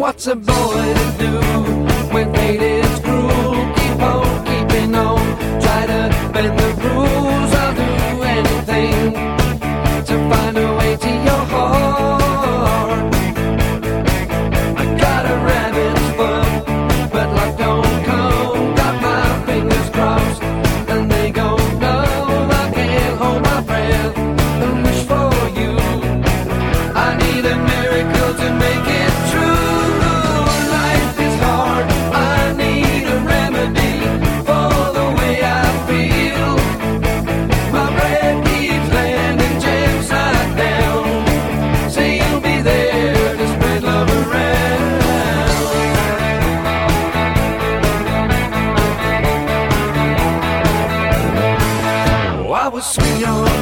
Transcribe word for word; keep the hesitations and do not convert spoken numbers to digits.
What's a boy to do when fate is cruel? Keep on keeping on, try to bend the rules. I'll do anything to find a way to your heart. I got a rabbit's foot, but luck don't come. Got my fingers crossed, and they go numb. I can't hold my breath and wish for you. I need a miracle to make it true. Sweet on